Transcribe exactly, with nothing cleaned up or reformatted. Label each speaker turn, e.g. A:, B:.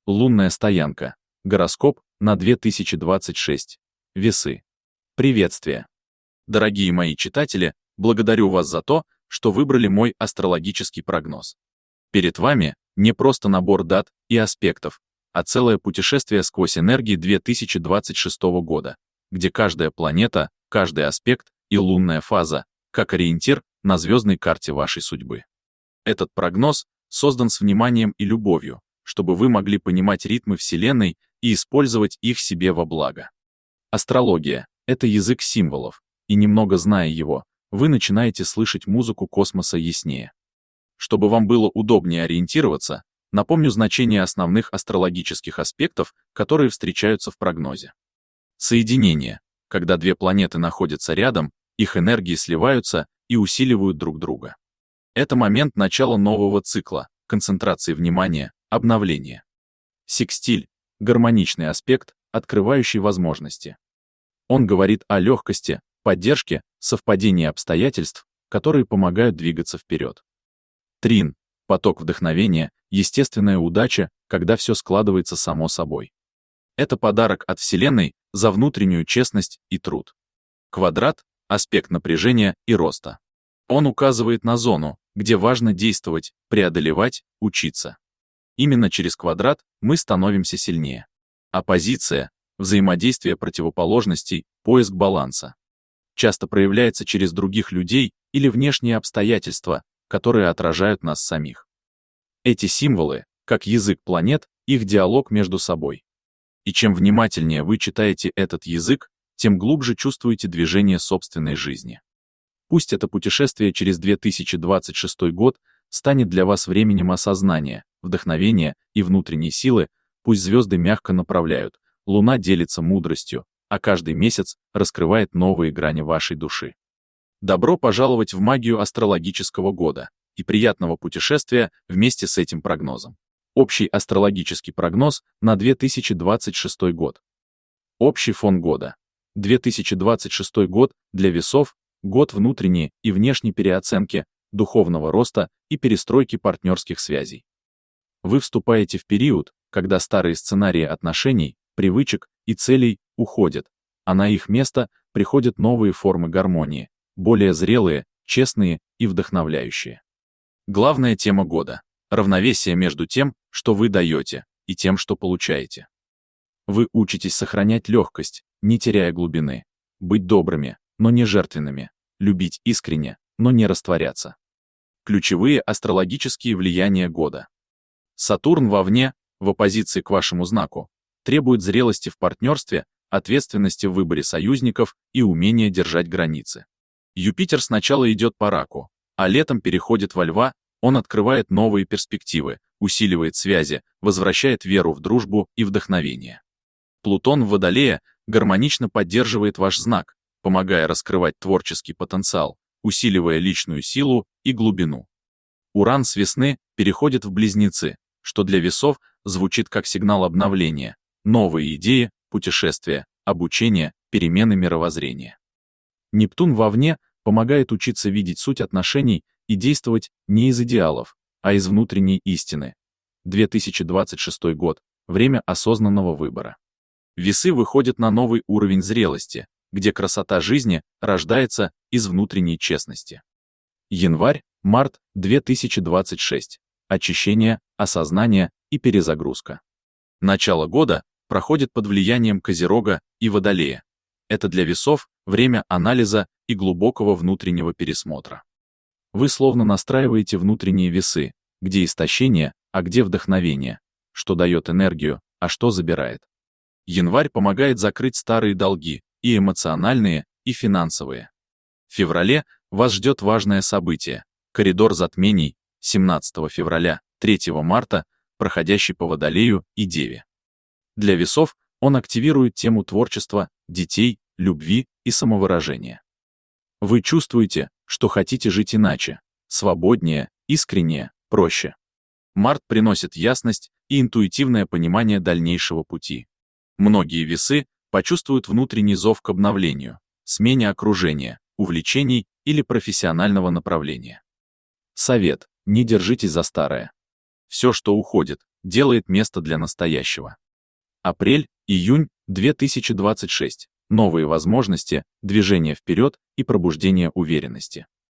A: Лунная стоянка. Гороскоп на две тысячи двадцать шесть. Весы. Приветствие. Дорогие мои читатели, благодарю вас за то, что выбрали мой астрологический прогноз. Перед вами не просто набор дат и аспектов, а целое путешествие сквозь энергии две тысячи двадцать шестого года, где каждая планета, каждый аспект и лунная фаза, как ориентир на звездной карте вашей судьбы. Этот прогноз создан с вниманием и любовью, чтобы вы могли понимать ритмы Вселенной и использовать их себе во благо. Астрология — это язык символов, и немного зная его, вы начинаете слышать музыку космоса яснее. Чтобы вам было удобнее ориентироваться, напомню значение основных астрологических аспектов, которые встречаются в прогнозе. Соединение. Когда две планеты находятся рядом, их энергии сливаются и усиливают друг друга. Это момент начала нового цикла, концентрации внимания, обновления. Секстиль — гармоничный аспект, открывающий возможности. Он говорит о легкости, поддержке, совпадении обстоятельств, которые помогают двигаться вперед. Трин — поток вдохновения, естественная удача, когда все складывается само собой. Это подарок от Вселенной за внутреннюю честность и труд. Квадрат — аспект напряжения и роста. Он указывает на зону, где важно действовать, преодолевать, учиться. Именно через квадрат мы становимся сильнее. Оппозиция — взаимодействие противоположностей, поиск баланса. Часто проявляется через других людей или внешние обстоятельства, которые отражают нас самих. Эти символы, как язык планет, их диалог между собой. И чем внимательнее вы читаете этот язык, тем глубже чувствуете движение собственной жизни. Пусть это путешествие через две тысячи двадцать шестой год станет для вас временем осознания, вдохновения и внутренней силы, пусть звезды мягко направляют, луна делится мудростью, а каждый месяц раскрывает новые грани вашей души. Добро пожаловать в магию астрологического года и приятного путешествия вместе с этим прогнозом. Общий астрологический прогноз на две тысячи двадцать шестой год. Общий фон года. две тысячи двадцать шестой год для весов – год внутренней и внешней переоценки, духовного роста и перестройки партнерских связей. Вы вступаете в период, когда старые сценарии отношений, привычек и целей уходят, а на их место приходят новые формы гармонии, более зрелые, честные и вдохновляющие. Главная тема года – равновесие между тем, что вы даете, и тем, что получаете. Вы учитесь сохранять легкость, не теряя глубины, быть добрыми, но не жертвенными, любить искренне, но не растворяться. Ключевые астрологические влияния года. Сатурн вовне, в оппозиции к вашему знаку, требует зрелости в партнерстве, ответственности в выборе союзников и умения держать границы. Юпитер сначала идет по раку, а летом переходит во льва, он открывает новые перспективы, усиливает связи, возвращает веру в дружбу и вдохновение. Плутон в Водолее гармонично поддерживает ваш знак, помогая раскрывать творческий потенциал, усиливая личную силу и глубину. Уран с весны переходит в Близнецы, что для весов звучит как сигнал обновления, новые идеи, путешествия, обучение, перемены мировоззрения. Нептун вовне помогает учиться видеть суть отношений и действовать не из идеалов, а из внутренней истины. две тысячи двадцать шестой год – время осознанного выбора. Весы выходят на новый уровень зрелости, где красота жизни рождается из внутренней честности. Январь-март две тысячи двадцать шесть. Очищение, осознание и перезагрузка. Начало года проходит под влиянием Козерога и Водолея. Это для весов время анализа и глубокого внутреннего пересмотра. Вы словно настраиваете внутренние весы, где истощение, а где вдохновение, что дает энергию, а что забирает. Январь помогает закрыть старые долги, и эмоциональные, и финансовые. В феврале вас ждет важное событие – коридор затмений семнадцатого февраля — третьего марта, проходящий по Водолею и Деве. Для весов он активирует тему творчества, детей, любви и самовыражения. Вы чувствуете, что хотите жить иначе, свободнее, искреннее, проще. Март приносит ясность и интуитивное понимание дальнейшего пути. Многие весы почувствуют внутренний зов к обновлению, смене окружения, увлечений или профессионального направления. Совет: не держитесь за старое. Все, что уходит, делает место для настоящего. Апрель-июнь две тысячи двадцать шесть. Новые возможности, движение вперед и пробуждение уверенности.